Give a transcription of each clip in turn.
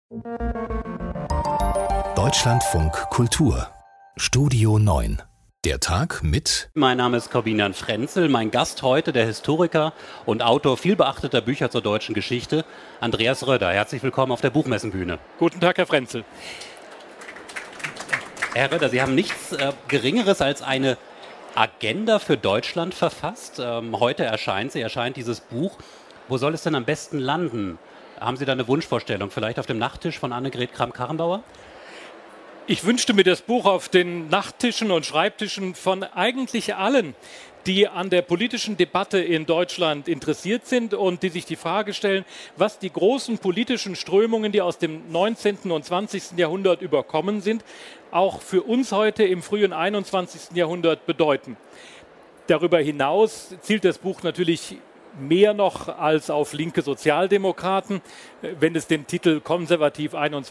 Deutschlandfunk Kultur Studio 9. Der Tag mit... Mein Name ist Corbinian Frenzel, mein Gast heute, der Historiker und Autor vielbeachteter Bücher zur deutschen Geschichte, Andreas Röder. Herzlich willkommen auf der Buchmessenbühne. Guten Tag, Herr Frenzel. Herr Röder, Sie haben nichts Geringeres als eine Agenda für Deutschland verfasst. Heute erscheint dieses Buch. Wo soll es denn am besten landen? Haben Sie da eine Wunschvorstellung? Vielleicht auf dem Nachttisch von Annegret Kramp-Karrenbauer? Ich wünschte mir das Buch auf den Nachttischen und Schreibtischen von eigentlich allen, die an der politischen Debatte in Deutschland interessiert sind und die sich die Frage stellen, was die großen politischen Strömungen, die aus dem 19. und 20. Jahrhundert überkommen sind, auch für uns heute im frühen 21. Jahrhundert bedeuten. Darüber hinaus zielt das Buch natürlich mehr noch als auf linke Sozialdemokraten. Wenn es den Titel Konservativ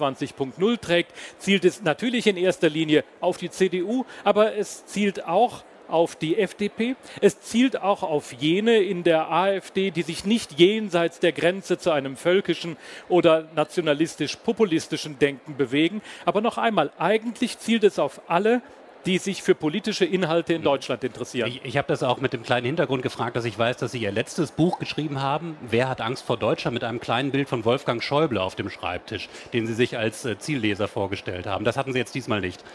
21.0 trägt, zielt es natürlich in erster Linie auf die CDU, aber es zielt auch auf die FDP. Es zielt auch auf jene in der AfD, die sich nicht jenseits der Grenze zu einem völkischen oder nationalistisch-populistischen Denken bewegen. Aber noch einmal, eigentlich zielt es auf alle, die sich für politische Inhalte in Deutschland interessieren. Ich habe das auch mit dem kleinen Hintergrund gefragt, dass ich weiß, dass Sie Ihr letztes Buch geschrieben haben, Wer hat Angst vor Deutschland, mit einem kleinen Bild von Wolfgang Schäuble auf dem Schreibtisch, den Sie sich als Zielleser vorgestellt haben. Das hatten Sie jetzt diesmal nicht.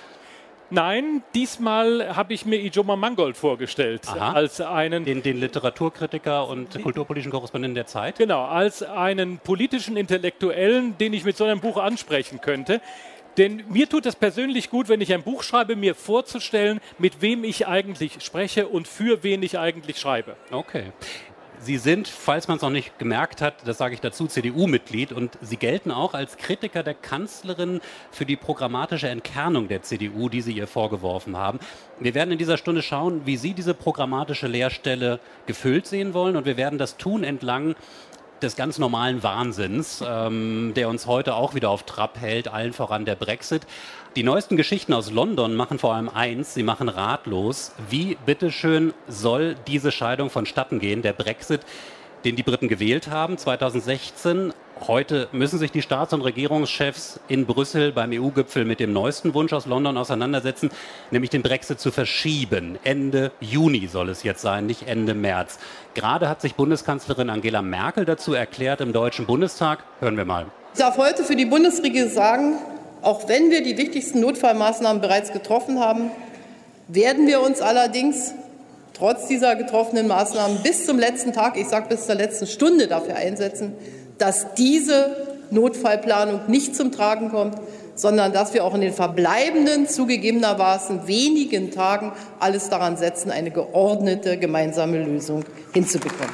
Nein, diesmal habe ich mir Ijoma Mangold vorgestellt. Aha, als einen den Literaturkritiker und kulturpolitischen Korrespondenten der Zeit. Genau, als einen politischen Intellektuellen, den ich mit so einem Buch ansprechen könnte. Denn mir tut es persönlich gut, wenn ich ein Buch schreibe, mir vorzustellen, mit wem ich eigentlich spreche und für wen ich eigentlich schreibe. Okay. Sie sind, falls man es noch nicht gemerkt hat, das sage ich dazu, CDU-Mitglied und Sie gelten auch als Kritiker der Kanzlerin für die programmatische Entkernung der CDU, die Sie ihr vorgeworfen haben. Wir werden in dieser Stunde schauen, wie Sie diese programmatische Leerstelle gefüllt sehen wollen und wir werden das tun entlang des ganz normalen Wahnsinns, der uns heute auch wieder auf Trab hält, allen voran der Brexit. Die neuesten Geschichten aus London machen vor allem eins, sie machen ratlos. Wie, bitteschön, soll diese Scheidung vonstatten gehen, der Brexit, den die Briten gewählt haben 2016? Heute müssen sich die Staats- und Regierungschefs in Brüssel beim EU-Gipfel mit dem neuesten Wunsch aus London auseinandersetzen, nämlich den Brexit zu verschieben. Ende Juni soll es jetzt sein, nicht Ende März. Gerade hat sich Bundeskanzlerin Angela Merkel dazu erklärt im Deutschen Bundestag. Hören wir mal. Ich darf heute für die Bundesregierung sagen, auch wenn wir die wichtigsten Notfallmaßnahmen bereits getroffen haben, werden wir uns allerdings trotz dieser getroffenen Maßnahmen bis zum letzten Tag, ich sage bis zur letzten Stunde dafür einsetzen, dass diese Notfallplanung nicht zum Tragen kommt, sondern dass wir auch in den verbleibenden, zugegebenermaßen wenigen Tagen alles daran setzen, eine geordnete gemeinsame Lösung hinzubekommen.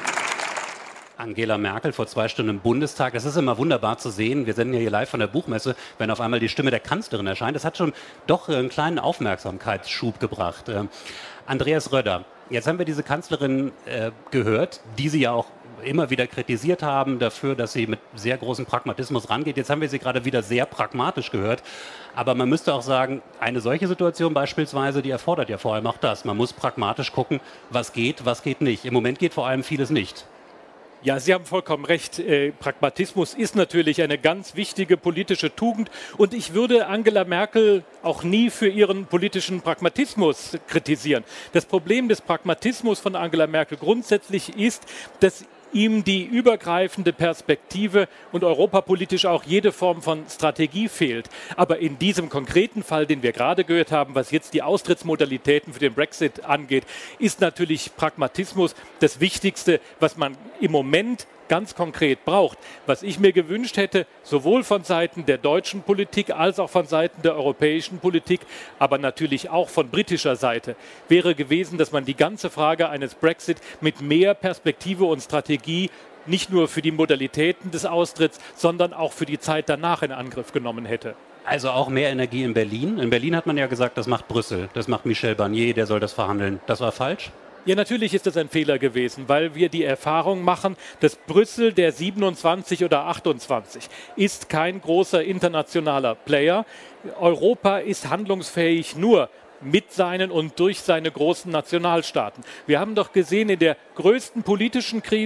Angela Merkel vor 2 Stunden im Bundestag. Das ist immer wunderbar zu sehen. Wir senden ja hier live von der Buchmesse, wenn auf einmal die Stimme der Kanzlerin erscheint. Das hat schon doch einen kleinen Aufmerksamkeitsschub gebracht. Andreas Röder, jetzt haben wir diese Kanzlerin gehört, die Sie ja auch immer wieder kritisiert haben dafür, dass sie mit sehr großem Pragmatismus rangeht. Jetzt haben wir sie gerade wieder sehr pragmatisch gehört. Aber man müsste auch sagen, eine solche Situation beispielsweise, die erfordert ja vor allem auch das. Man muss pragmatisch gucken, was geht nicht. Im Moment geht vor allem vieles nicht. Ja, Sie haben vollkommen recht. Pragmatismus ist natürlich eine ganz wichtige politische Tugend. Und ich würde Angela Merkel auch nie für ihren politischen Pragmatismus kritisieren. Das Problem des Pragmatismus von Angela Merkel grundsätzlich ist, dass ihm die übergreifende Perspektive und europapolitisch auch jede Form von Strategie fehlt. Aber in diesem konkreten Fall, den wir gerade gehört haben, was jetzt die Austrittsmodalitäten für den Brexit angeht, ist natürlich Pragmatismus das Wichtigste, was man im Moment ganz konkret braucht. Was ich mir gewünscht hätte, sowohl von Seiten der deutschen Politik als auch von Seiten der europäischen Politik, aber natürlich auch von britischer Seite, wäre gewesen, dass man die ganze Frage eines Brexit mit mehr Perspektive und Strategie nicht nur für die Modalitäten des Austritts, sondern auch für die Zeit danach in Angriff genommen hätte. Also auch mehr Energie in Berlin. In Berlin hat man ja gesagt, das macht Brüssel, das macht Michel Barnier, der soll das verhandeln. Das war falsch? Ja, natürlich ist das ein Fehler gewesen, weil wir die Erfahrung machen, dass Brüssel der 27 oder 28 ist kein großer internationaler Player. Europa ist handlungsfähig nur mit seinen und durch seine großen Nationalstaaten. Wir haben doch gesehen, in der größten politischen Krise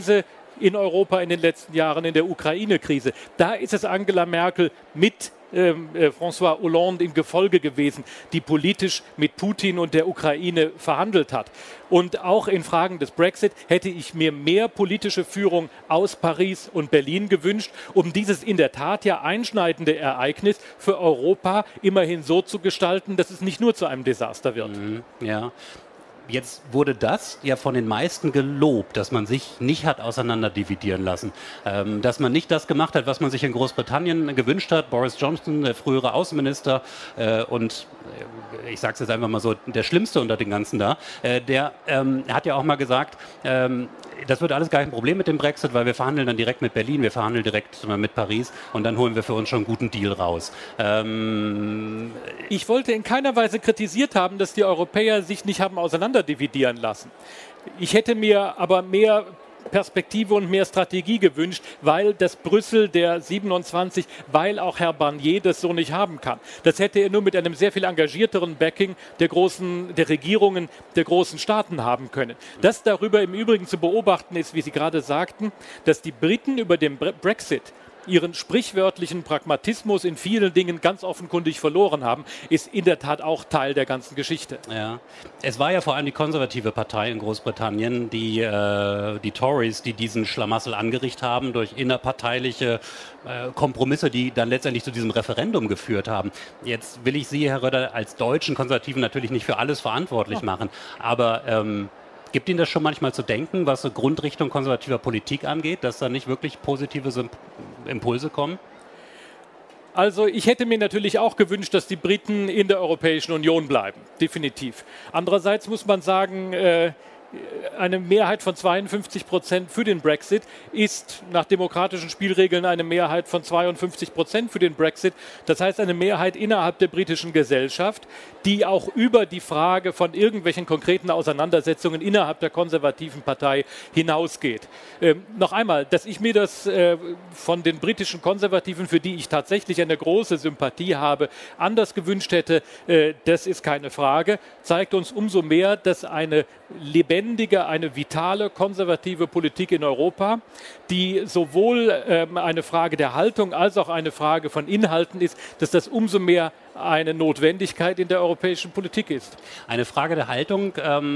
in Europa in den letzten Jahren in der Ukraine-Krise. Da ist es Angela Merkel mit François Hollande im Gefolge gewesen, die politisch mit Putin und der Ukraine verhandelt hat. Und auch in Fragen des Brexit hätte ich mir mehr politische Führung aus Paris und Berlin gewünscht, um dieses in der Tat ja einschneidende Ereignis für Europa immerhin so zu gestalten, dass es nicht nur zu einem Desaster wird. Ja. Jetzt wurde das ja von den meisten gelobt, dass man sich nicht hat auseinanderdividieren lassen. Dass man nicht das gemacht hat, was man sich in Großbritannien gewünscht hat. Boris Johnson, der frühere Außenminister und ich sage es jetzt einfach mal so, der Schlimmste unter den Ganzen da, der hat ja auch mal gesagt, das wird alles gar kein Problem mit dem Brexit, weil wir verhandeln dann direkt mit Berlin, wir verhandeln direkt mit Paris und dann holen wir für uns schon einen guten Deal raus. Ich wollte in keiner Weise kritisiert haben, dass die Europäer sich nicht haben auseinanderdividieren lassen. Ich hätte mir aber mehr Perspektive und mehr Strategie gewünscht, weil das Brüssel der 27, weil auch Herr Barnier das so nicht haben kann. Das hätte er nur mit einem sehr viel engagierteren Backing der Regierungen der großen Staaten haben können. Das darüber im Übrigen zu beobachten ist, wie Sie gerade sagten, dass die Briten über den Brexit ihren sprichwörtlichen Pragmatismus in vielen Dingen ganz offenkundig verloren haben, ist in der Tat auch Teil der ganzen Geschichte. Ja. Es war ja vor allem die konservative Partei in Großbritannien, die Tories, die diesen Schlamassel angerichtet haben durch innerparteiliche Kompromisse, die dann letztendlich zu diesem Referendum geführt haben. Jetzt will ich Sie, Herr Röder, als deutschen Konservativen natürlich nicht für alles verantwortlich machen, aber gibt Ihnen das schon manchmal zu denken, was so Grundrichtung konservativer Politik angeht, dass da nicht wirklich positive Impulse kommen? Also ich hätte mir natürlich auch gewünscht, dass die Briten in der Europäischen Union bleiben, definitiv. Andererseits muss man sagen, eine Mehrheit von 52% für den Brexit ist nach demokratischen Spielregeln eine Mehrheit von 52% für den Brexit. Das heißt eine Mehrheit innerhalb der britischen Gesellschaft, die auch über die Frage von irgendwelchen konkreten Auseinandersetzungen innerhalb der konservativen Partei hinausgeht. Noch einmal, dass ich mir das von den britischen Konservativen, für die ich tatsächlich eine große Sympathie habe, anders gewünscht hätte, das ist keine Frage, zeigt uns umso mehr, dass eine lebendige, eine vitale konservative Politik in Europa, die sowohl eine Frage der Haltung als auch eine Frage von Inhalten ist, dass das umso mehr eine Notwendigkeit in der europäischen Politik ist. Eine Frage der Haltung,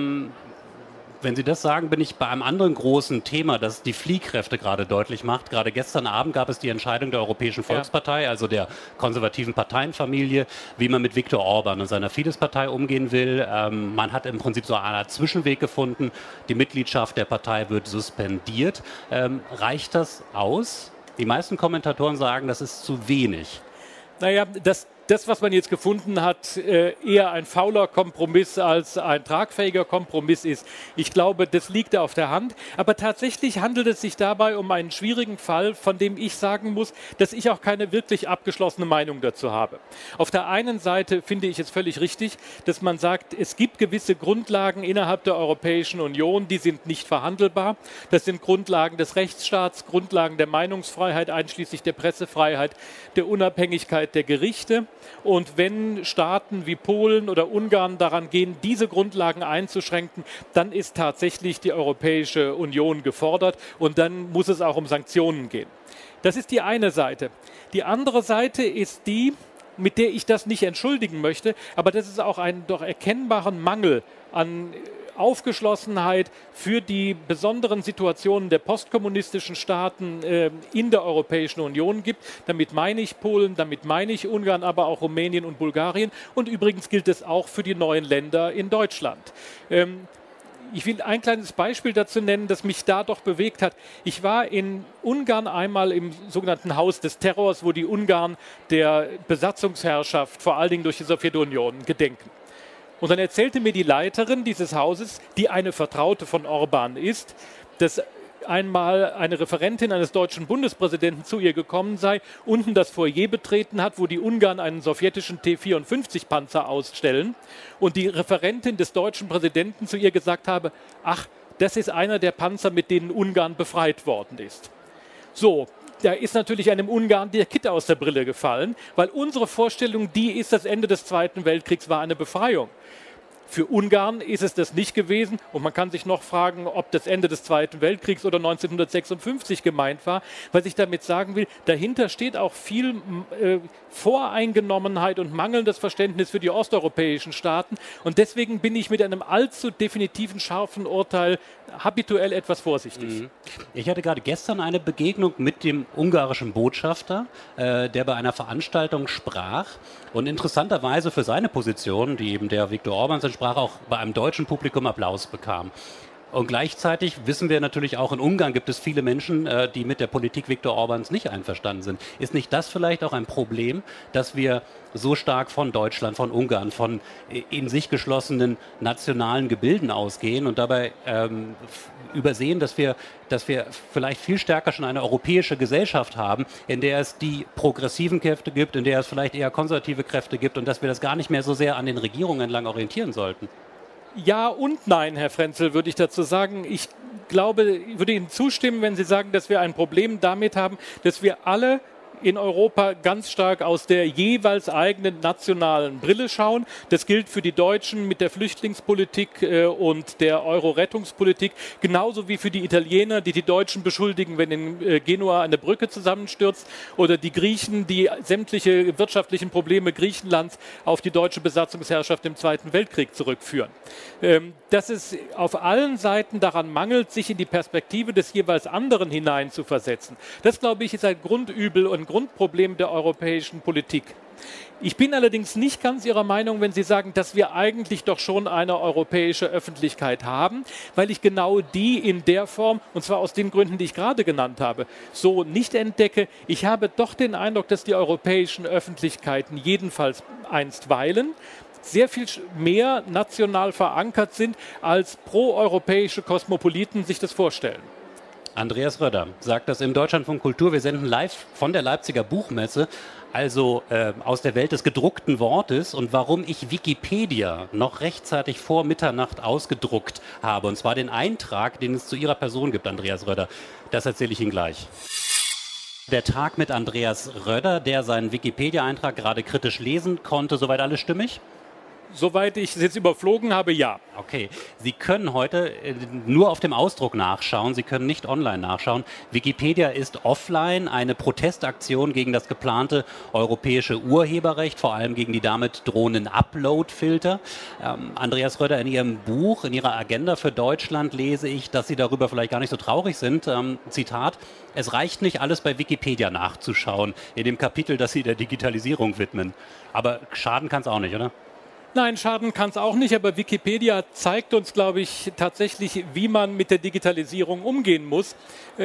wenn Sie das sagen, bin ich bei einem anderen großen Thema, das die Fliehkräfte gerade deutlich macht. Gerade gestern Abend gab es die Entscheidung der Europäischen Volkspartei, also der konservativen Parteienfamilie, wie man mit Viktor Orban und seiner Fidesz-Partei umgehen will. Man hat im Prinzip so einen Zwischenweg gefunden. Die Mitgliedschaft der Partei wird suspendiert. Reicht das aus? Die meisten Kommentatoren sagen, das ist zu wenig. Naja, das, was man jetzt gefunden hat, eher ein fauler Kompromiss als ein tragfähiger Kompromiss ist. Ich glaube, das liegt auf der Hand. Aber tatsächlich handelt es sich dabei um einen schwierigen Fall, von dem ich sagen muss, dass ich auch keine wirklich abgeschlossene Meinung dazu habe. Auf der einen Seite finde ich es völlig richtig, dass man sagt, es gibt gewisse Grundlagen innerhalb der Europäischen Union, die sind nicht verhandelbar. Das sind Grundlagen des Rechtsstaats, Grundlagen der Meinungsfreiheit, einschließlich der Pressefreiheit, der Unabhängigkeit der Gerichte. Und wenn Staaten wie Polen oder Ungarn daran gehen, diese Grundlagen einzuschränken, dann ist tatsächlich die Europäische Union gefordert und dann muss es auch um Sanktionen gehen. Das ist die eine Seite. Die andere Seite ist die, mit der ich das nicht entschuldigen möchte, aber das ist auch einen doch erkennbaren Mangel an Aufgeschlossenheit für die besonderen Situationen der postkommunistischen Staaten in der Europäischen Union gibt. Damit meine ich Polen, damit meine ich Ungarn, aber auch Rumänien und Bulgarien. Und übrigens gilt es auch für die neuen Länder in Deutschland. Ich will ein kleines Beispiel dazu nennen, das mich da doch bewegt hat. Ich war in Ungarn einmal im sogenannten Haus des Terrors, wo die Ungarn der Besatzungsherrschaft, vor allen Dingen durch die Sowjetunion, gedenken. Und dann erzählte mir die Leiterin dieses Hauses, die eine Vertraute von Orban ist, dass einmal eine Referentin eines deutschen Bundespräsidenten zu ihr gekommen sei, unten das Foyer betreten hat, wo die Ungarn einen sowjetischen T-54-Panzer ausstellen und die Referentin des deutschen Präsidenten zu ihr gesagt habe, ach, das ist einer der Panzer, mit denen Ungarn befreit worden ist. So. Da ist natürlich einem Ungarn der Kitt aus der Brille gefallen, weil unsere Vorstellung, die ist, das Ende des Zweiten Weltkriegs war eine Befreiung. Für Ungarn ist es das nicht gewesen und man kann sich noch fragen, ob das Ende des Zweiten Weltkriegs oder 1956 gemeint war. Was ich damit sagen will, dahinter steht auch viel Voreingenommenheit und mangelndes Verständnis für die osteuropäischen Staaten und deswegen bin ich mit einem allzu definitiven, scharfen Urteil habituell etwas vorsichtig. Ich hatte gerade gestern eine Begegnung mit dem ungarischen Botschafter, der bei einer Veranstaltung sprach und interessanterweise für seine Position, die eben der Viktor Orbáns entsprach, auch bei einem deutschen Publikum Applaus bekam. Und gleichzeitig wissen wir natürlich auch, in Ungarn gibt es viele Menschen, die mit der Politik Viktor Orbáns nicht einverstanden sind. Ist nicht das vielleicht auch ein Problem, dass wir so stark von Deutschland, von Ungarn, von in sich geschlossenen nationalen Gebilden ausgehen und dabei übersehen, dass wir vielleicht viel stärker schon eine europäische Gesellschaft haben, in der es die progressiven Kräfte gibt, in der es vielleicht eher konservative Kräfte gibt und dass wir das gar nicht mehr so sehr an den Regierungen entlang orientieren sollten? Ja und nein, Herr Frenzel, würde ich dazu sagen. Ich glaube, ich würde Ihnen zustimmen, wenn Sie sagen, dass wir ein Problem damit haben, dass wir alle in Europa ganz stark aus der jeweils eigenen nationalen Brille schauen. Das gilt für die Deutschen mit der Flüchtlingspolitik und der Euro-Rettungspolitik, genauso wie für die Italiener, die die Deutschen beschuldigen, wenn in Genua eine Brücke zusammenstürzt, oder die Griechen, die sämtliche wirtschaftlichen Probleme Griechenlands auf die deutsche Besatzungsherrschaft im Zweiten Weltkrieg zurückführen. Dass es auf allen Seiten daran mangelt, sich in die Perspektive des jeweils anderen hineinzuversetzen, das, glaube ich, ist ein Grundübel und Grundproblem der europäischen Politik. Ich bin allerdings nicht ganz Ihrer Meinung, wenn Sie sagen, dass wir eigentlich doch schon eine europäische Öffentlichkeit haben, weil ich genau die in der Form, und zwar aus den Gründen, die ich gerade genannt habe, so nicht entdecke. Ich habe doch den Eindruck, dass die europäischen Öffentlichkeiten jedenfalls einstweilen sehr viel mehr national verankert sind, als proeuropäische Kosmopoliten sich das vorstellen. Andreas Röder sagt das im Deutschlandfunk Kultur. Wir senden live von der Leipziger Buchmesse, also aus der Welt des gedruckten Wortes und warum ich Wikipedia noch rechtzeitig vor Mitternacht ausgedruckt habe. Und zwar den Eintrag, den es zu Ihrer Person gibt, Andreas Röder. Das erzähle ich Ihnen gleich. Der Tag mit Andreas Röder, der seinen Wikipedia-Eintrag gerade kritisch lesen konnte. Soweit alles stimmig? Soweit ich es jetzt überflogen habe, ja. Okay, Sie können heute nur auf dem Ausdruck nachschauen, Sie können nicht online nachschauen. Wikipedia ist offline, eine Protestaktion gegen das geplante europäische Urheberrecht, vor allem gegen die damit drohenden Upload-Filter. Andreas Röder, in Ihrem Buch, in Ihrer Agenda für Deutschland lese ich, dass Sie darüber vielleicht gar nicht so traurig sind. Zitat, es reicht nicht, alles bei Wikipedia nachzuschauen, in dem Kapitel, das Sie der Digitalisierung widmen. Aber schaden kann es auch nicht, oder? Nein, schaden kann es auch nicht, aber Wikipedia zeigt uns, glaube ich, tatsächlich, wie man mit der Digitalisierung umgehen muss,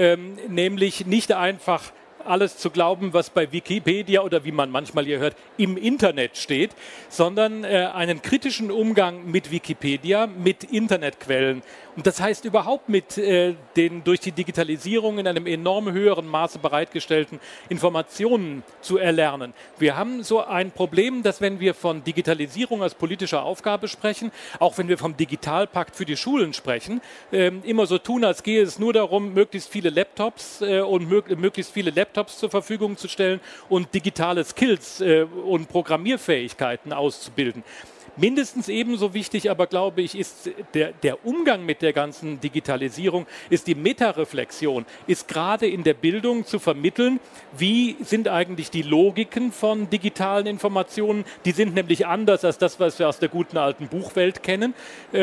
nämlich nicht einfach alles zu glauben, was bei Wikipedia oder wie man manchmal hier hört, im Internet steht, sondern einen kritischen Umgang mit Wikipedia, mit Internetquellen. Und das heißt überhaupt mit den durch die Digitalisierung in einem enorm höheren Maße bereitgestellten Informationen zu erlernen. Wir haben so ein Problem, dass wenn wir von Digitalisierung als politischer Aufgabe sprechen, auch wenn wir vom Digitalpakt für die Schulen sprechen, immer so tun, als gehe es nur darum, möglichst viele Laptops und möglichst viele Laptops zur Verfügung zu stellen und digitale Skills und Programmierfähigkeiten auszubilden. Mindestens ebenso wichtig, aber glaube ich, ist der Umgang mit der ganzen Digitalisierung, ist die Metareflexion, ist gerade in der Bildung zu vermitteln, wie sind eigentlich die Logiken von digitalen Informationen, die sind nämlich anders als das, was wir aus der guten alten Buchwelt kennen,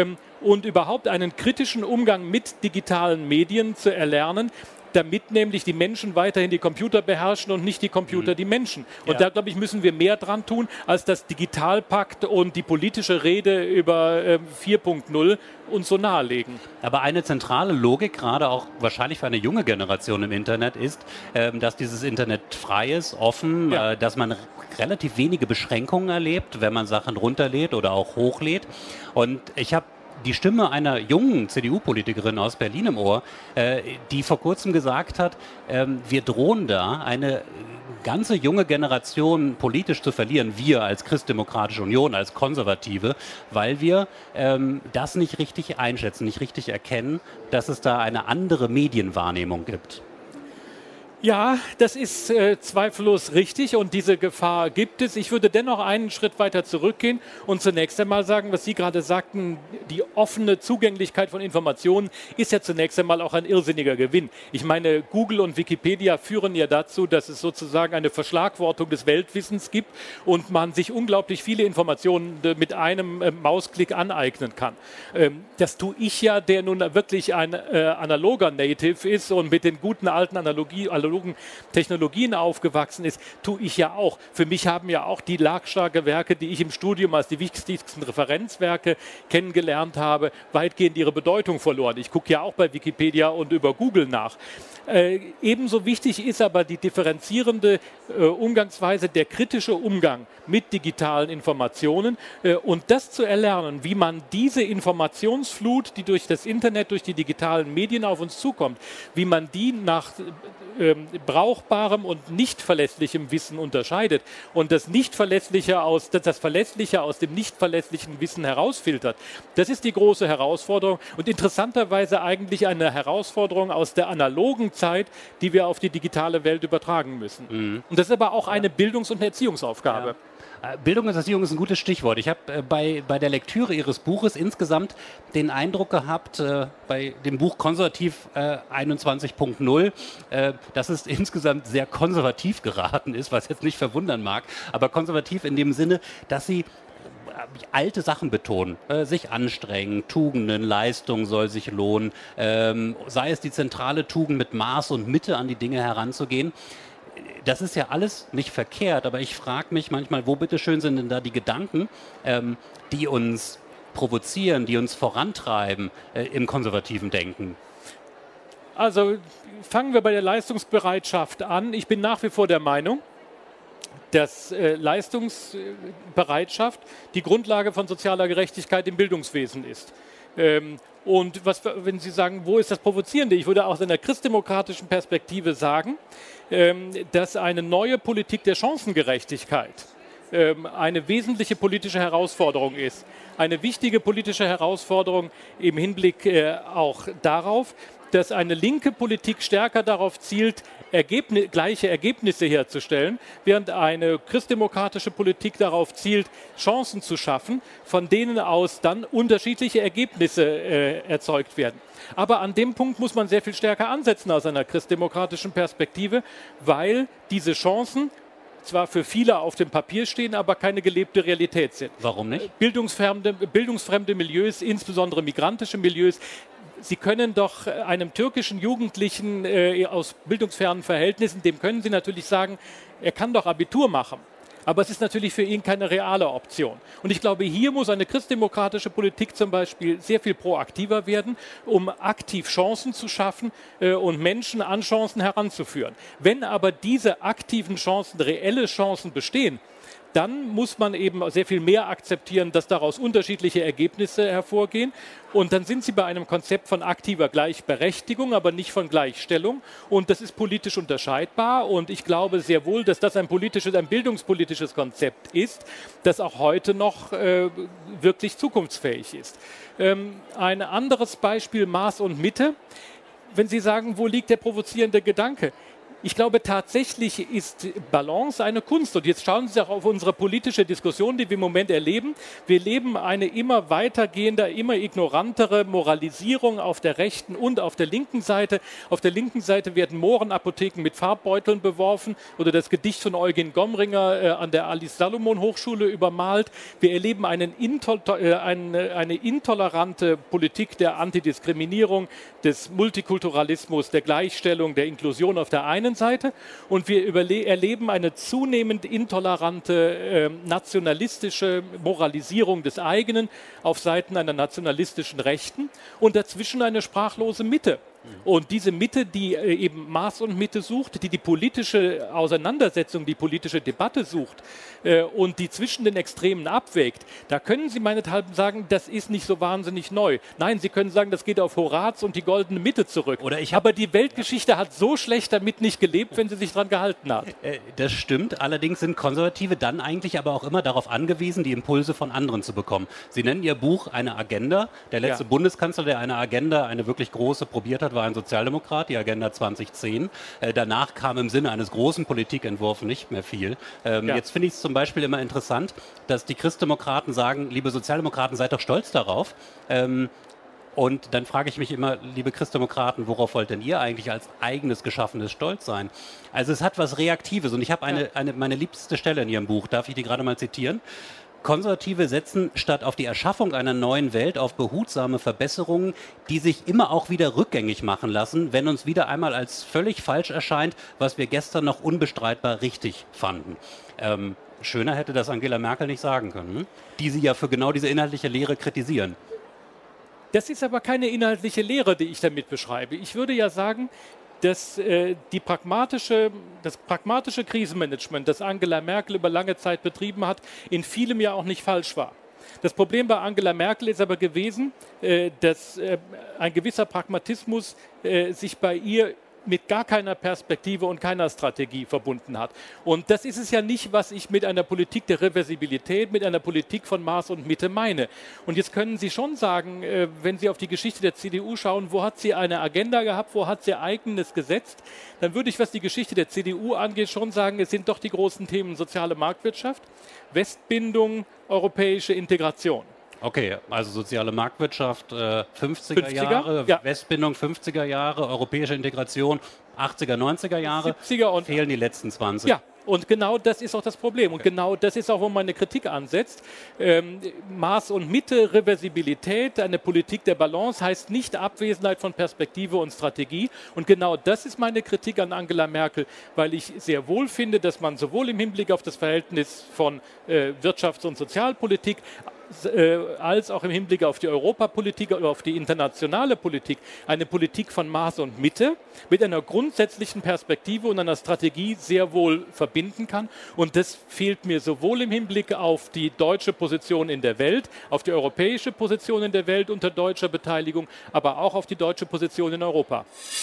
und überhaupt einen kritischen Umgang mit digitalen Medien zu erlernen, damit nämlich die Menschen weiterhin die Computer beherrschen und nicht die Computer die Menschen. Und ja, da, glaube ich, müssen wir mehr dran tun, als das Digitalpakt und die politische Rede über 4.0 uns so nahelegen. Aber eine zentrale Logik, gerade auch wahrscheinlich für eine junge Generation im Internet, ist, dass dieses Internet frei ist, offen, dass man relativ wenige Beschränkungen erlebt, wenn man Sachen runterlädt oder auch hochlädt. Und ich habe die Stimme einer jungen CDU-Politikerin aus Berlin im Ohr, die vor kurzem gesagt hat, wir drohen da eine ganze junge Generation politisch zu verlieren, wir als Christdemokratische Union, als Konservative, weil wir das nicht richtig einschätzen, nicht richtig erkennen, dass es da eine andere Medienwahrnehmung gibt. Ja, das ist zweifellos richtig und diese Gefahr gibt es. Ich würde dennoch einen Schritt weiter zurückgehen und zunächst einmal sagen, was Sie gerade sagten, die offene Zugänglichkeit von Informationen ist ja zunächst einmal auch ein irrsinniger Gewinn. Ich meine, Google und Wikipedia führen ja dazu, dass es sozusagen eine Verschlagwortung des Weltwissens gibt und man sich unglaublich viele Informationen mit einem Mausklick aneignen kann. Das tue ich ja, der nun wirklich ein analoger Native ist und mit den guten alten analogen Technologien aufgewachsen ist, tue ich ja auch. Für mich haben ja auch die Lagstarke Werke, die ich im Studium als die wichtigsten Referenzwerke kennengelernt habe, weitgehend ihre Bedeutung verloren. Ich gucke ja auch bei Wikipedia und über Google nach. Ebenso wichtig ist aber die differenzierende Umgangsweise, der kritische Umgang mit digitalen Informationen und das zu erlernen, wie man diese Informationsflut, die durch das Internet, durch die digitalen Medien auf uns zukommt, wie man die nach brauchbarem und nicht verlässlichem Wissen unterscheidet und das Verlässliche aus dem nicht verlässlichen Wissen herausfiltert. Das ist die große Herausforderung und interessanterweise eigentlich eine Herausforderung aus der analogen Zeit, die wir auf die digitale Welt übertragen müssen. Mhm. Und das ist aber auch eine Bildungs- und Erziehungsaufgabe. Ja. Bildung und Erziehung ist ein gutes Stichwort. Ich habe bei der Lektüre Ihres Buches insgesamt den Eindruck gehabt, bei dem Buch Konservativ 21.0, dass es insgesamt sehr konservativ geraten ist, was jetzt nicht verwundern mag, aber konservativ in dem Sinne, dass Sie alte Sachen betonen, sich anstrengen, Tugenden, Leistung soll sich lohnen, sei es die zentrale Tugend mit Maß und Mitte an die Dinge heranzugehen. Das ist ja alles nicht verkehrt, aber ich frage mich manchmal, wo bitteschön sind denn da die Gedanken, die uns provozieren, die uns vorantreiben im konservativen Denken? Also fangen wir bei der Leistungsbereitschaft an. Ich bin nach wie vor der Meinung, dass Leistungsbereitschaft die Grundlage von sozialer Gerechtigkeit im Bildungswesen ist. Und wenn Sie sagen, wo ist das Provozierende? Ich würde aus einer christdemokratischen Perspektive sagen, dass eine neue Politik der Chancengerechtigkeit eine wesentliche politische Herausforderung ist. Eine wichtige politische Herausforderung im Hinblick auch darauf, dass eine linke Politik stärker darauf zielt, gleiche Ergebnisse herzustellen, während eine christdemokratische Politik darauf zielt, Chancen zu schaffen, von denen aus dann unterschiedliche Ergebnisse erzeugt werden. Aber an dem Punkt muss man sehr viel stärker ansetzen aus einer christdemokratischen Perspektive, weil diese Chancen zwar für viele auf dem Papier stehen, aber keine gelebte Realität sind. Warum nicht? Bildungsfremde Milieus, insbesondere migrantische Milieus, Sie können doch einem türkischen Jugendlichen aus bildungsfernen Verhältnissen, dem können Sie natürlich sagen, er kann doch Abitur machen. Aber es ist natürlich für ihn keine reale Option. Und ich glaube, hier muss eine christdemokratische Politik zum Beispiel sehr viel proaktiver werden, um aktiv Chancen zu schaffen und Menschen an Chancen heranzuführen. Wenn aber diese aktiven Chancen, reelle Chancen bestehen, dann muss man eben sehr viel mehr akzeptieren, dass daraus unterschiedliche Ergebnisse hervorgehen. Und dann sind Sie bei einem Konzept von aktiver Gleichberechtigung, aber nicht von Gleichstellung. Und das ist politisch unterscheidbar. Und ich glaube sehr wohl, dass das ein bildungspolitisches Konzept ist, das auch heute noch wirklich zukunftsfähig ist. Ein anderes Beispiel, Maß und Mitte. Wenn Sie sagen, wo liegt der provozierende Gedanke? Ich glaube, tatsächlich ist Balance eine Kunst. Und jetzt schauen Sie auch auf unsere politische Diskussion, die wir im Moment erleben. Wir erleben eine immer weitergehende, immer ignorantere Moralisierung auf der rechten und auf der linken Seite. Auf der linken Seite werden Mohrenapotheken mit Farbbeuteln beworfen oder das Gedicht von Eugen Gomringer an der Alice-Salomon-Hochschule übermalt. Wir erleben eine intolerante Politik der Antidiskriminierung, des Multikulturalismus, der Gleichstellung, der Inklusion auf der einen Seite und wir erleben eine zunehmend intolerante nationalistische Moralisierung des eigenen auf Seiten einer nationalistischen Rechten und dazwischen eine sprachlose Mitte. Und diese Mitte, die eben Maß und Mitte sucht, die politische Auseinandersetzung, die politische Debatte sucht und die zwischen den Extremen abwägt, da können Sie meinethalben sagen, das ist nicht so wahnsinnig neu. Nein, Sie können sagen, das geht auf Horaz und die goldene Mitte zurück. Aber die Weltgeschichte hat so schlecht damit nicht gelebt, wenn sie sich daran gehalten hat. Das stimmt. Allerdings sind Konservative dann eigentlich aber auch immer darauf angewiesen, die Impulse von anderen zu bekommen. Sie nennen Ihr Buch eine Agenda. Der letzte Bundeskanzler, der eine Agenda, eine wirklich große, probiert hat, war ein Sozialdemokrat, die Agenda 2010. Danach kam im Sinne eines großen Politikentwurfs nicht mehr viel. Jetzt finde ich es zum Beispiel immer interessant, dass die Christdemokraten sagen, liebe Sozialdemokraten, seid doch stolz darauf. Und dann frage ich mich immer, liebe Christdemokraten, worauf wollt denn ihr eigentlich als eigenes Geschaffenes stolz sein? Also es hat was Reaktives und ich habe meine liebste Stelle in Ihrem Buch, darf ich die gerade mal zitieren? Konservative setzen statt auf die Erschaffung einer neuen Welt auf behutsame Verbesserungen, die sich immer auch wieder rückgängig machen lassen, wenn uns wieder einmal als völlig falsch erscheint, was wir gestern noch unbestreitbar richtig fanden. Schöner hätte das Angela Merkel nicht sagen können, die sie ja für genau diese inhaltliche Lehre kritisieren. Das ist aber keine inhaltliche Lehre, die ich damit beschreibe. Ich würde ja sagen, dass das pragmatische Krisenmanagement, das Angela Merkel über lange Zeit betrieben hat, in vielem ja auch nicht falsch war. Das Problem bei Angela Merkel ist aber gewesen, dass ein gewisser Pragmatismus sich bei ihr mit gar keiner Perspektive und keiner Strategie verbunden hat. Und das ist es ja nicht, was ich mit einer Politik der Reversibilität, mit einer Politik von Maß und Mitte meine. Und jetzt können Sie schon sagen, wenn Sie auf die Geschichte der CDU schauen, wo hat sie eine Agenda gehabt, wo hat sie Eigenes gesetzt, dann würde ich, was die Geschichte der CDU angeht, schon sagen, es sind doch die großen Themen soziale Marktwirtschaft, Westbindung, europäische Integration. Okay, also soziale Marktwirtschaft, 50er Jahre, ja. Westbindung 50er Jahre, europäische Integration 80er, 90er Jahre, 70er und fehlen die letzten 20. Ja, und genau das ist auch das Problem. Und genau das ist auch, wo meine Kritik ansetzt. Maß und Mitte, Reversibilität, eine Politik der Balance heißt nicht Abwesenheit von Perspektive und Strategie. Und genau das ist meine Kritik an Angela Merkel, weil ich sehr wohl finde, dass man sowohl im Hinblick auf das Verhältnis von Wirtschafts- und Sozialpolitik als auch im Hinblick auf die Europapolitik oder auf die internationale Politik eine Politik von Maß und Mitte mit einer grundsätzlichen Perspektive und einer Strategie sehr wohl verbinden kann. Und das fehlt mir sowohl im Hinblick auf die deutsche Position in der Welt, auf die europäische Position in der Welt unter deutscher Beteiligung, aber auch auf die deutsche Position in Europa.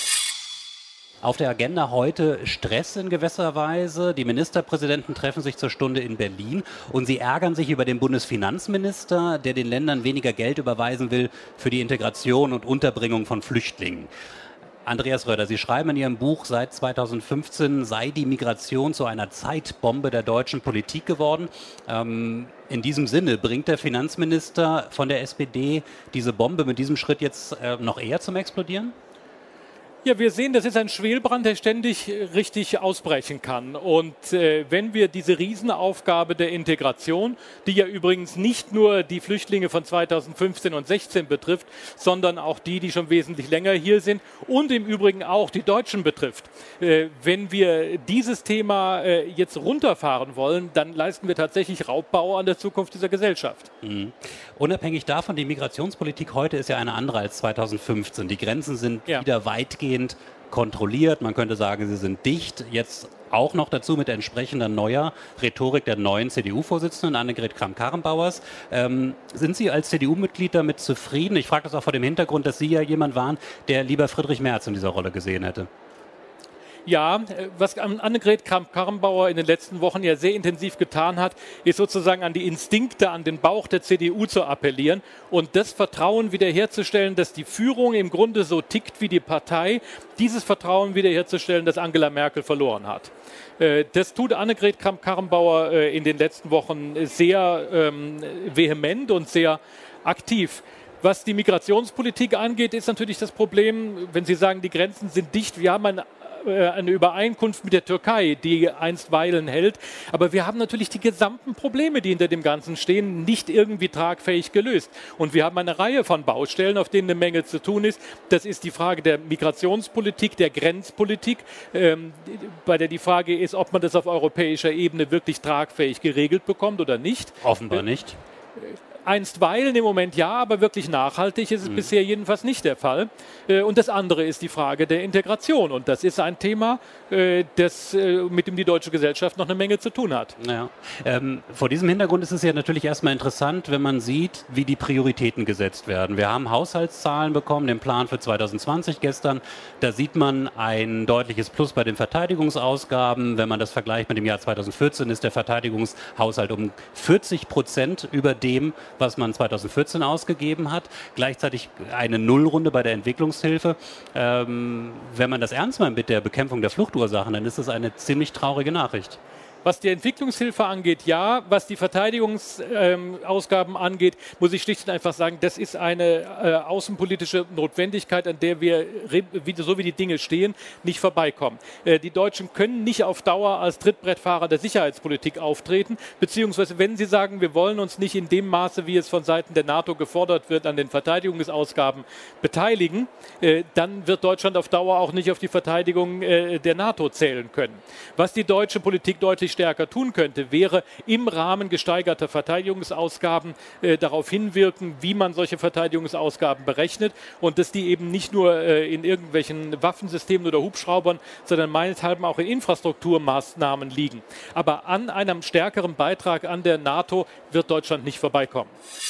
Auf der Agenda heute Stress in gewisser Weise. Die Ministerpräsidenten treffen sich zur Stunde in Berlin und sie ärgern sich über den Bundesfinanzminister, der den Ländern weniger Geld überweisen will für die Integration und Unterbringung von Flüchtlingen. Andreas Röder, Sie schreiben in Ihrem Buch, seit 2015 sei die Migration zu einer Zeitbombe der deutschen Politik geworden. In diesem Sinne, bringt der Finanzminister von der SPD diese Bombe mit diesem Schritt jetzt noch eher zum Explodieren? Ja, wir sehen, das ist ein Schwelbrand, der ständig richtig ausbrechen kann. Und wenn wir diese Riesenaufgabe der Integration, die ja übrigens nicht nur die Flüchtlinge von 2015 und 16 betrifft, sondern auch die schon wesentlich länger hier sind und im Übrigen auch die Deutschen betrifft, wenn wir dieses Thema jetzt runterfahren wollen, dann leisten wir tatsächlich Raubbau an der Zukunft dieser Gesellschaft. Mhm. Unabhängig davon, die Migrationspolitik heute ist ja eine andere als 2015. Die Grenzen sind wieder weitgehend kontrolliert. Man könnte sagen, sie sind dicht. Jetzt auch noch dazu mit entsprechender neuer Rhetorik der neuen CDU-Vorsitzenden Annegret Kramp-Karrenbauers. Sind Sie als CDU-Mitglied damit zufrieden? Ich frage das auch vor dem Hintergrund, dass Sie ja jemand waren, der lieber Friedrich Merz in dieser Rolle gesehen hätte. Ja, was Annegret Kramp-Karrenbauer in den letzten Wochen ja sehr intensiv getan hat, ist sozusagen an die Instinkte, an den Bauch der CDU zu appellieren und das Vertrauen wiederherzustellen, dass die Führung im Grunde so tickt wie die Partei, dieses Vertrauen wiederherzustellen, das Angela Merkel verloren hat. Das tut Annegret Kramp-Karrenbauer in den letzten Wochen sehr vehement und sehr aktiv. Was die Migrationspolitik angeht, ist natürlich das Problem, wenn Sie sagen, die Grenzen sind dicht, wir haben eine Übereinkunft mit der Türkei, die einstweilen hält. Aber wir haben natürlich die gesamten Probleme, die hinter dem Ganzen stehen, nicht irgendwie tragfähig gelöst. Und wir haben eine Reihe von Baustellen, auf denen eine Menge zu tun ist. Das ist die Frage der Migrationspolitik, der Grenzpolitik, bei der die Frage ist, ob man das auf europäischer Ebene wirklich tragfähig geregelt bekommt oder nicht. Offenbar nicht. Einstweilen im Moment ja, aber wirklich nachhaltig ist es bisher jedenfalls nicht der Fall. Und das andere ist die Frage der Integration. Und das ist ein Thema, mit dem die deutsche Gesellschaft noch eine Menge zu tun hat. Ja. Vor diesem Hintergrund ist es ja natürlich erstmal interessant, wenn man sieht, wie die Prioritäten gesetzt werden. Wir haben Haushaltszahlen bekommen, den Plan für 2020 gestern. Da sieht man ein deutliches Plus bei den Verteidigungsausgaben. Wenn man das vergleicht mit dem Jahr 2014, ist der Verteidigungshaushalt um 40% über dem was man 2014 ausgegeben hat. Gleichzeitig eine Nullrunde bei der Entwicklungshilfe. Wenn man das ernst meint mit der Bekämpfung der Fluchtursachen, dann ist das eine ziemlich traurige Nachricht. Was die Entwicklungshilfe angeht, ja. Was die Verteidigungsausgaben angeht, muss ich schlicht und einfach sagen, das ist eine außenpolitische Notwendigkeit, an der wir, so wie die Dinge stehen, nicht vorbeikommen. Die Deutschen können nicht auf Dauer als Trittbrettfahrer der Sicherheitspolitik auftreten, beziehungsweise wenn sie sagen, wir wollen uns nicht in dem Maße, wie es von Seiten der NATO gefordert wird, an den Verteidigungsausgaben beteiligen, dann wird Deutschland auf Dauer auch nicht auf die Verteidigung der NATO zählen können. Was die deutsche Politik deutlich stärker tun könnte, wäre im Rahmen gesteigerter Verteidigungsausgaben darauf hinwirken, wie man solche Verteidigungsausgaben berechnet und dass die eben nicht nur in irgendwelchen Waffensystemen oder Hubschraubern, sondern meinethalben auch in Infrastrukturmaßnahmen liegen. Aber an einem stärkeren Beitrag an der NATO wird Deutschland nicht vorbeikommen.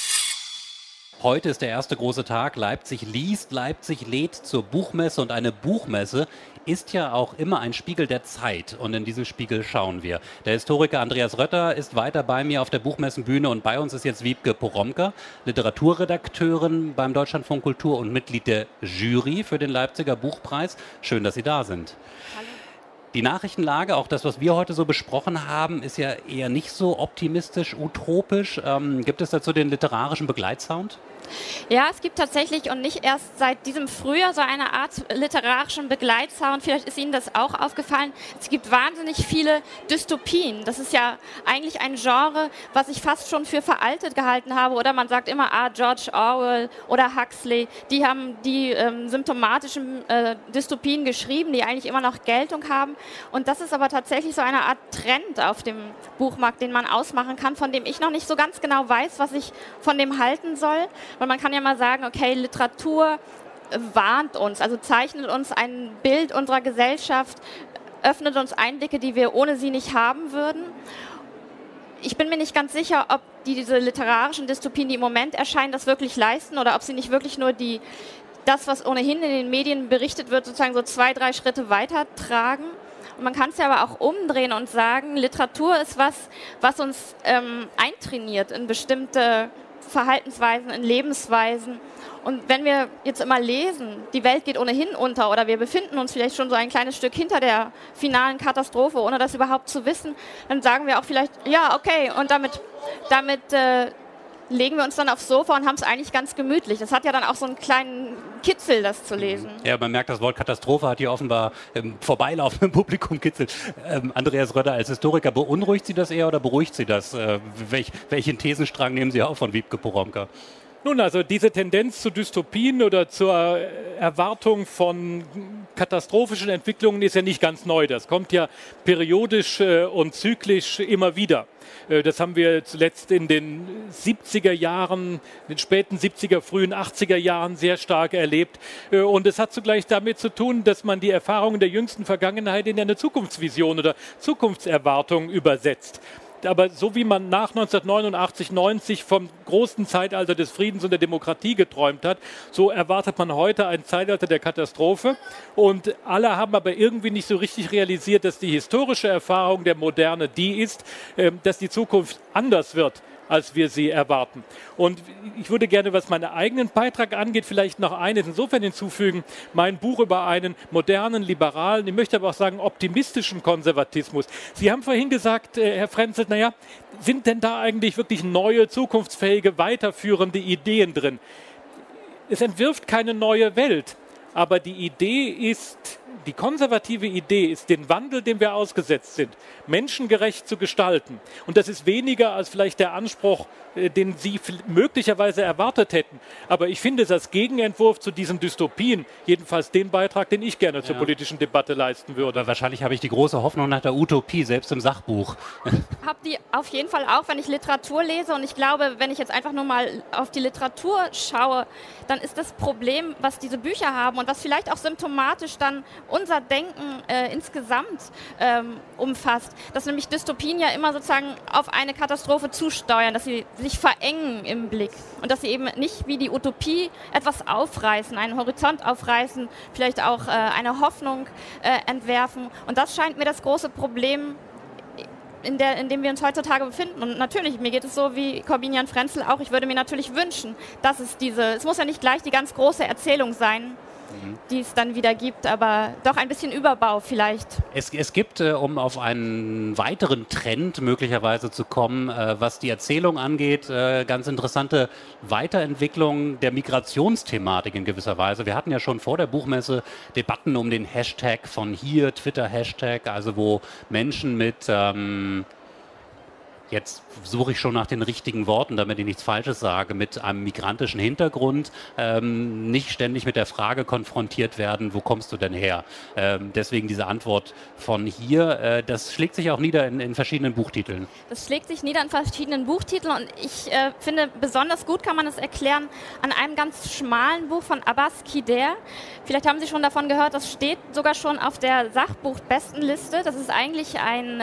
Heute ist der erste große Tag. Leipzig liest, Leipzig lädt zur Buchmesse und eine Buchmesse ist ja auch immer ein Spiegel der Zeit und in diesen Spiegel schauen wir. Der Historiker Andreas Rötter ist weiter bei mir auf der Buchmessenbühne und bei uns ist jetzt Wiebke Poromka, Literaturredakteurin beim Deutschlandfunk Kultur und Mitglied der Jury für den Leipziger Buchpreis. Schön, dass Sie da sind. Hallo. Die Nachrichtenlage, auch das, was wir heute so besprochen haben, ist ja eher nicht so optimistisch, utopisch. Gibt es dazu den literarischen Begleitsound? Ja, es gibt tatsächlich und nicht erst seit diesem Frühjahr so eine Art literarischen Begleitsound. Vielleicht ist Ihnen das auch aufgefallen. Es gibt wahnsinnig viele Dystopien. Das ist ja eigentlich ein Genre, was ich fast schon für veraltet gehalten habe. Oder man sagt immer, George Orwell oder Huxley, die haben die symptomatischen Dystopien geschrieben, die eigentlich immer noch Geltung haben. Und das ist aber tatsächlich so eine Art Trend auf dem Buchmarkt, den man ausmachen kann, von dem ich noch nicht so ganz genau weiß, was ich von dem halten soll. Weil man kann ja mal sagen, okay, Literatur warnt uns, also zeichnet uns ein Bild unserer Gesellschaft, öffnet uns Einblicke, die wir ohne sie nicht haben würden. Ich bin mir nicht ganz sicher, ob diese literarischen Dystopien, die im Moment erscheinen, das wirklich leisten oder ob sie nicht wirklich nur das, was ohnehin in den Medien berichtet wird, sozusagen so 2, 3 Schritte weitertragen. Und man kann es ja aber auch umdrehen und sagen, Literatur ist was uns eintrainiert in bestimmte Verhaltensweisen, in Lebensweisen. Und wenn wir jetzt immer lesen, die Welt geht ohnehin unter oder wir befinden uns vielleicht schon so ein kleines Stück hinter der finalen Katastrophe, ohne das überhaupt zu wissen, dann sagen wir auch vielleicht, ja, okay, und damit legen wir uns dann aufs Sofa und haben es eigentlich ganz gemütlich. Das hat ja dann auch so einen kleinen Kitzel, das zu lesen. Ja, man merkt, das Wort Katastrophe hat hier offenbar im vorbeilaufenden Publikum Kitzel. Andreas Rötter, als Historiker, beunruhigt Sie das eher oder beruhigt Sie das? Welchen Thesenstrang nehmen Sie auf von Wiebke Poromka? Nun, also diese Tendenz zu Dystopien oder zur Erwartung von katastrophischen Entwicklungen ist ja nicht ganz neu. Das kommt ja periodisch und zyklisch immer wieder. Das haben wir zuletzt in den 70er Jahren, den späten 70er, frühen 80er Jahren sehr stark erlebt. Und es hat zugleich damit zu tun, dass man die Erfahrungen der jüngsten Vergangenheit in eine Zukunftsvision oder Zukunftserwartung übersetzt. Aber so wie man nach 1989, 90 vom großen Zeitalter des Friedens und der Demokratie geträumt hat, so erwartet man heute ein Zeitalter der Katastrophe. Und alle haben aber irgendwie nicht so richtig realisiert, dass die historische Erfahrung der Moderne die ist, dass die Zukunft anders wird, als wir sie erwarten. Und ich würde gerne, was meinen eigenen Beitrag angeht, vielleicht noch eines insofern hinzufügen, mein Buch über einen modernen, liberalen, ich möchte aber auch sagen optimistischen Konservatismus. Sie haben vorhin gesagt, Herr Frenzel, naja, sind denn da eigentlich wirklich neue, zukunftsfähige, weiterführende Ideen drin? Es entwirft keine neue Welt, aber die Idee ist, die konservative Idee ist, den Wandel, dem wir ausgesetzt sind, menschengerecht zu gestalten. Und das ist weniger als vielleicht der Anspruch, den Sie möglicherweise erwartet hätten. Aber ich finde es als Gegenentwurf zu diesen Dystopien jedenfalls den Beitrag, den ich gerne zur politischen Debatte leisten würde. Aber wahrscheinlich habe ich die große Hoffnung nach der Utopie, selbst im Sachbuch. Ich habe die auf jeden Fall auch, wenn ich Literatur lese. Und ich glaube, wenn ich jetzt einfach nur mal auf die Literatur schaue, dann ist das Problem, was diese Bücher haben und was vielleicht auch symptomatisch dann unser Denken insgesamt umfasst, dass nämlich Dystopien ja immer sozusagen auf eine Katastrophe zusteuern, dass sie sich verengen im Blick und dass sie eben nicht wie die Utopie etwas aufreißen, einen Horizont aufreißen, vielleicht auch eine Hoffnung entwerfen. Und das scheint mir das große Problem in dem wir uns heutzutage befinden. Und natürlich, mir geht es so wie Korbinian Frenzel auch, ich würde mir natürlich wünschen, dass es muss ja nicht gleich die ganz große Erzählung sein, die es dann wieder gibt, aber doch ein bisschen Überbau vielleicht. Es gibt, um auf einen weiteren Trend möglicherweise zu kommen, was die Erzählung angeht, ganz interessante Weiterentwicklung der Migrationsthematik in gewisser Weise. Wir hatten ja schon vor der Buchmesse Debatten um den Hashtag von hier, Twitter-Hashtag, also wo Menschen mit... Jetzt suche ich schon nach den richtigen Worten, damit ich nichts Falsches sage, mit einem migrantischen Hintergrund nicht ständig mit der Frage konfrontiert werden, wo kommst du denn her? Deswegen diese Antwort von hier, das schlägt sich auch nieder in verschiedenen Buchtiteln. Das schlägt sich nieder in verschiedenen Buchtiteln und ich finde, besonders gut kann man es erklären an einem ganz schmalen Buch von Abbas Kider. Vielleicht haben Sie schon davon gehört, das steht sogar schon auf der Sachbuchbestenliste. Das ist eigentlich ein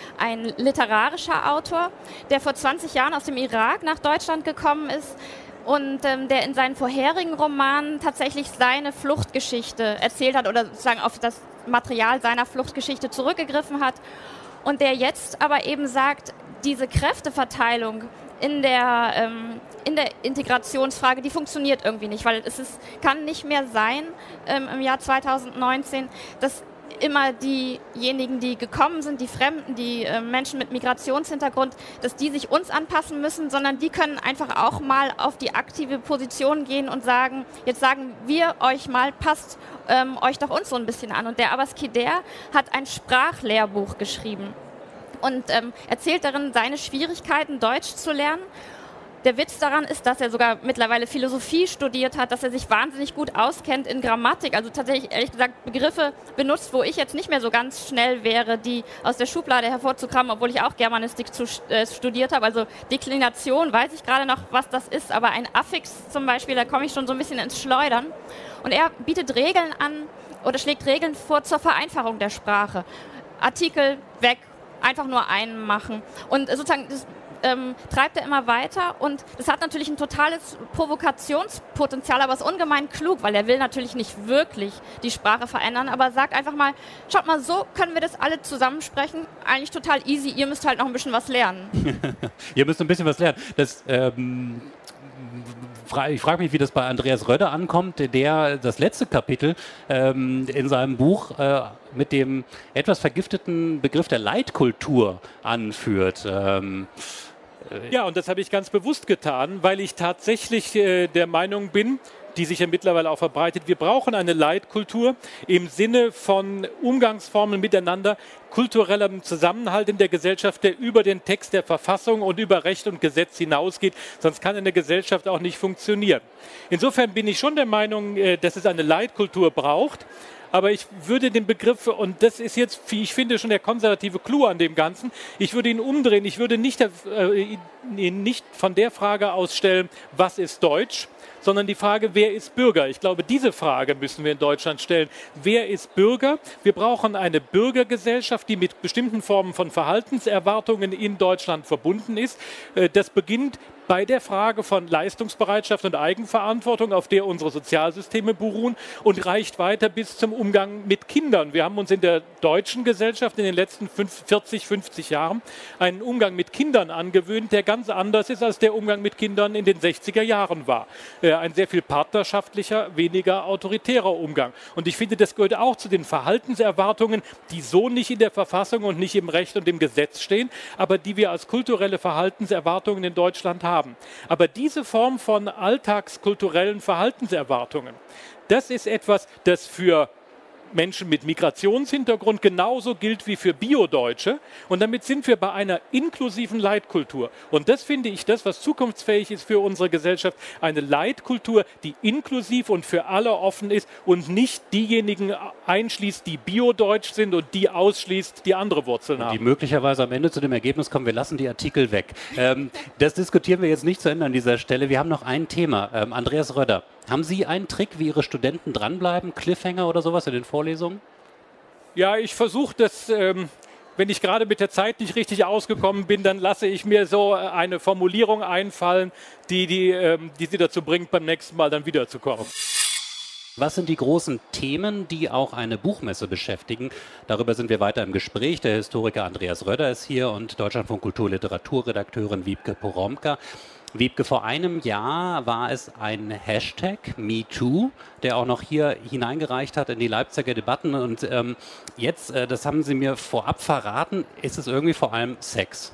literarischer Autor, der vor 20 Jahren aus dem Irak nach Deutschland gekommen ist und der in seinen vorherigen Romanen tatsächlich seine Fluchtgeschichte erzählt hat oder sozusagen auf das Material seiner Fluchtgeschichte zurückgegriffen hat und der jetzt aber eben sagt, diese Kräfteverteilung in der Integrationsfrage, die funktioniert irgendwie nicht, weil kann nicht mehr sein im Jahr 2019, dass immer diejenigen, die gekommen sind, die Fremden, die Menschen mit Migrationshintergrund, dass die sich uns anpassen müssen, sondern die können einfach auch mal auf die aktive Position gehen und sagen, jetzt sagen wir euch mal, passt euch doch uns so ein bisschen an. Und der Abbas Kider hat ein Sprachlehrbuch geschrieben und erzählt darin seine Schwierigkeiten, Deutsch zu lernen. Der Witz daran ist, dass er sogar mittlerweile Philosophie studiert hat, dass er sich wahnsinnig gut auskennt in Grammatik, also tatsächlich, ehrlich gesagt, Begriffe benutzt, wo ich jetzt nicht mehr so ganz schnell wäre, die aus der Schublade hervorzukramen, obwohl ich auch Germanistik studiert habe. Also Deklination, weiß ich gerade noch, was das ist, aber ein Affix zum Beispiel, da komme ich schon so ein bisschen ins Schleudern. Und er bietet Regeln an oder schlägt Regeln vor zur Vereinfachung der Sprache. Artikel weg, einfach nur einen machen. Und sozusagen das treibt er immer weiter und das hat natürlich ein totales Provokationspotenzial, aber ist ungemein klug, weil er will natürlich nicht wirklich die Sprache verändern, aber sagt einfach mal, schaut mal, so können wir das alle zusammensprechen, eigentlich total easy, ihr müsst halt noch ein bisschen was lernen. Ihr müsst ein bisschen was lernen. Ich frage mich, wie das bei Andreas Rödder ankommt, der das letzte Kapitel in seinem Buch mit dem etwas vergifteten Begriff der Leitkultur anführt. Ja, und das habe ich ganz bewusst getan, weil ich tatsächlich der Meinung bin, die sich ja mittlerweile auch verbreitet, wir brauchen eine Leitkultur im Sinne von Umgangsformen miteinander, kulturellem Zusammenhalt in der Gesellschaft, der über den Text der Verfassung und über Recht und Gesetz hinausgeht, sonst kann eine Gesellschaft auch nicht funktionieren. Insofern bin ich schon der Meinung, dass es eine Leitkultur braucht. Aber ich würde den Begriff, und das ist jetzt, wie ich finde, schon der konservative Clou an dem Ganzen, ich würde ihn umdrehen. Ich würde nicht von der Frage ausstellen, was ist Deutsch, sondern die Frage, wer ist Bürger? Ich glaube, diese Frage müssen wir in Deutschland stellen. Wer ist Bürger? Wir brauchen eine Bürgergesellschaft, die mit bestimmten Formen von Verhaltenserwartungen in Deutschland verbunden ist. Das beginnt bei der Frage von Leistungsbereitschaft und Eigenverantwortung, auf der unsere Sozialsysteme beruhen, und reicht weiter bis zum Umgang mit Kindern. Wir haben uns in der deutschen Gesellschaft in den letzten 40, 50 Jahren einen Umgang mit Kindern angewöhnt, der ganz anders ist, als der Umgang mit Kindern in den 60er Jahren war. Ein sehr viel partnerschaftlicher, weniger autoritärer Umgang. Und ich finde, das gehört auch zu den Verhaltenserwartungen, die so nicht in der Verfassung und nicht im Recht und im Gesetz stehen, aber die wir als kulturelle Verhaltenserwartungen in Deutschland haben. Aber diese Form von alltagskulturellen Verhaltenserwartungen, das ist etwas, das für Menschen mit Migrationshintergrund genauso gilt wie für Bio-Deutsche. Und damit sind wir bei einer inklusiven Leitkultur. Und das finde ich das, was zukunftsfähig ist für unsere Gesellschaft. Eine Leitkultur, die inklusiv und für alle offen ist und nicht diejenigen einschließt, die Bio-Deutsch sind und die ausschließt, die andere Wurzeln haben. Die möglicherweise am Ende zu dem Ergebnis kommen, wir lassen die Artikel weg. Das diskutieren wir jetzt nicht zu Ende an dieser Stelle. Wir haben noch ein Thema. Andreas Rödder, haben Sie einen Trick, wie Ihre Studenten dranbleiben? Cliffhanger oder sowas in den Vorlesungen? Ja, ich versuche das, wenn ich gerade mit der Zeit nicht richtig ausgekommen bin, dann lasse ich mir so eine Formulierung einfallen, die sie dazu bringt, beim nächsten Mal dann wiederzukommen. Was sind die großen Themen, die auch eine Buchmesse beschäftigen? Darüber sind wir weiter im Gespräch. Der Historiker Andreas Rödder ist hier und Deutschlandfunk Kultur Literaturredakteurin Wiebke Poromka. Wiebke, vor einem Jahr war es ein Hashtag MeToo, der auch noch hier hineingereicht hat in die Leipziger Debatten. Und jetzt, das haben Sie mir vorab verraten, ist es irgendwie vor allem Sex.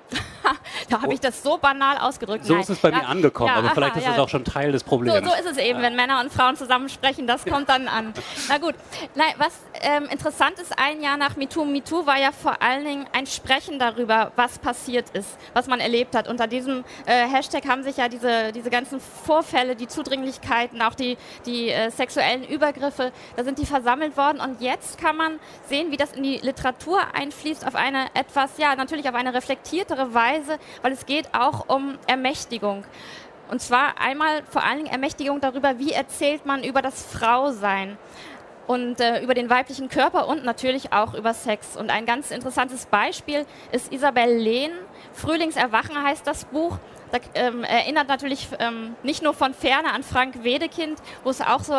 Da habe ich das so banal ausgedrückt. So ist es bei mir angekommen, aber vielleicht ist das auch schon Teil des Problems. So ist es eben, wenn Männer und Frauen zusammen sprechen, das kommt dann an. Na gut, was interessant ist, ein Jahr nach MeToo. MeToo war ja vor allen Dingen ein Sprechen darüber, was passiert ist, was man erlebt hat. Unter diesem Hashtag haben sich ja diese ganzen Vorfälle, die Zudringlichkeiten, auch die sexuellen Übergriffe, da sind die versammelt worden. Und jetzt kann man sehen, wie das in die Literatur einfließt, auf eine natürlich auf eine reflektiertere Weise, weil es geht auch um Ermächtigung. Und zwar einmal vor allen Dingen Ermächtigung darüber, wie erzählt man über das Frausein und über den weiblichen Körper und natürlich auch über Sex. Und ein ganz interessantes Beispiel ist Isabel Lehn. Frühlingserwachen heißt das Buch. Das erinnert natürlich nicht nur von ferne an Frank Wedekind, wo es auch so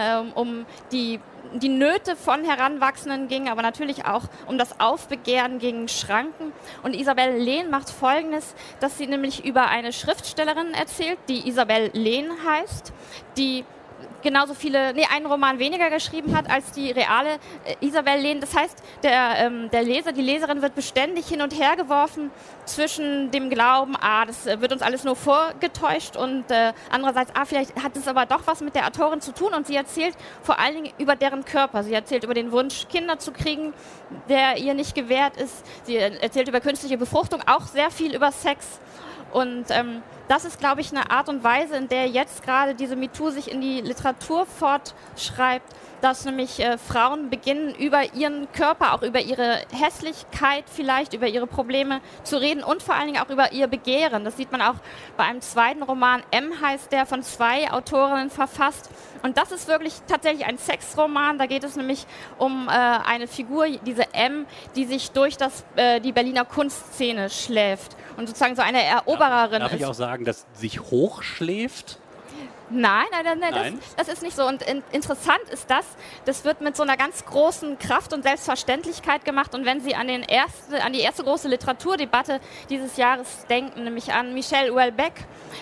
um die Nöte von Heranwachsenden ging, aber natürlich auch um das Aufbegehren gegen Schranken. Und Isabel Lehn macht Folgendes, dass sie nämlich über eine Schriftstellerin erzählt, die Isabel Lehn heißt, die genauso einen Roman weniger geschrieben hat als die reale Isabel Lehn. Das heißt, der Leser, die Leserin wird beständig hin und her geworfen zwischen dem Glauben, das wird uns alles nur vorgetäuscht und andererseits, vielleicht hat es aber doch was mit der Autorin zu tun und sie erzählt vor allen Dingen über deren Körper. Sie erzählt über den Wunsch, Kinder zu kriegen, der ihr nicht gewährt ist. Sie erzählt über künstliche Befruchtung, auch sehr viel über Sex. Und das ist, glaube ich, eine Art und Weise, in der jetzt gerade diese MeToo sich in die Literatur fortschreibt, dass nämlich Frauen beginnen, über ihren Körper, auch über ihre Hässlichkeit vielleicht, über ihre Probleme zu reden und vor allen Dingen auch über ihr Begehren. Das sieht man auch bei einem zweiten Roman, M heißt der, von 2 Autorinnen verfasst. Und das ist wirklich tatsächlich ein Sexroman. Da geht es nämlich um eine Figur, diese M, die sich durch die Berliner Kunstszene schläft und sozusagen so eine Erobererin ist. Darf ich auch sagen, dass sich hochschläft? Nein. Das ist nicht so. Und interessant ist das wird mit so einer ganz großen Kraft und Selbstverständlichkeit gemacht. Und wenn Sie an die erste große Literaturdebatte dieses Jahres denken, nämlich an Michel Houellebecq,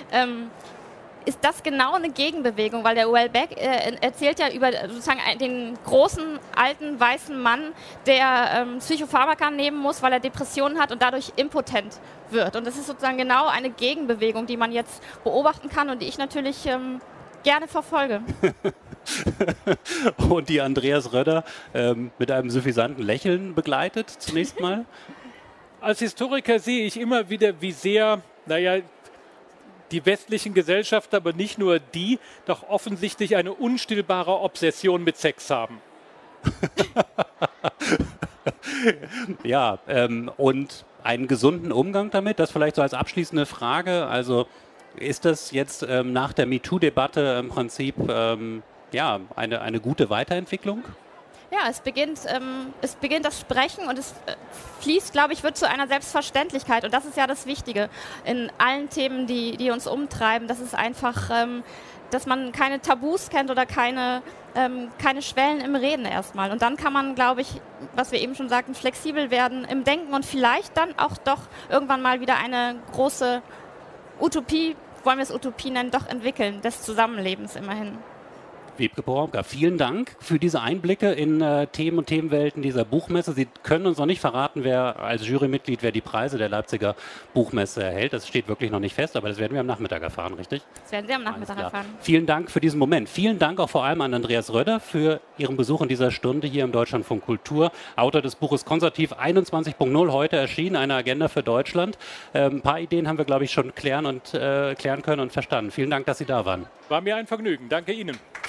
ist das genau eine Gegenbewegung, weil der Houellebecq erzählt ja über sozusagen den großen, alten, weißen Mann, der Psychopharmaka nehmen muss, weil er Depressionen hat und dadurch impotent wird. Und das ist sozusagen genau eine Gegenbewegung, die man jetzt beobachten kann und die ich natürlich gerne verfolge. Und die Andreas Rödder mit einem suffisanten Lächeln begleitet, zunächst mal? Als Historiker sehe ich immer wieder, wie sehr, die westlichen Gesellschaften, aber nicht nur die, doch offensichtlich eine unstillbare Obsession mit Sex haben. Ja, und einen gesunden Umgang damit, das vielleicht so als abschließende Frage. Also ist das jetzt nach der MeToo-Debatte im Prinzip eine gute Weiterentwicklung? Ja, es beginnt das Sprechen und es fließt, glaube ich, wird zu einer Selbstverständlichkeit. Und das ist ja das Wichtige in allen Themen, die uns umtreiben. Das ist einfach, dass man keine Tabus kennt oder keine Schwellen im Reden erstmal. Und dann kann man, glaube ich, was wir eben schon sagten, flexibel werden im Denken und vielleicht dann auch doch irgendwann mal wieder eine große Utopie, wollen wir es Utopie nennen, doch entwickeln, des Zusammenlebens immerhin. Wiebke Poromka, vielen Dank für diese Einblicke in Themen und Themenwelten dieser Buchmesse. Sie können uns noch nicht verraten, wer als Jurymitglied, wer die Preise der Leipziger Buchmesse erhält. Das steht wirklich noch nicht fest, aber das werden wir am Nachmittag erfahren, richtig? Das werden Sie am Nachmittag erfahren. Vielen Dank für diesen Moment. Vielen Dank auch vor allem an Andreas Rödder für Ihren Besuch in dieser Stunde hier im Deutschlandfunk Kultur. Autor des Buches Konservativ 21.0, heute erschienen, eine Agenda für Deutschland. Ein paar Ideen haben wir, glaube ich, schon klären können und verstanden. Vielen Dank, dass Sie da waren. War mir ein Vergnügen. Danke Ihnen.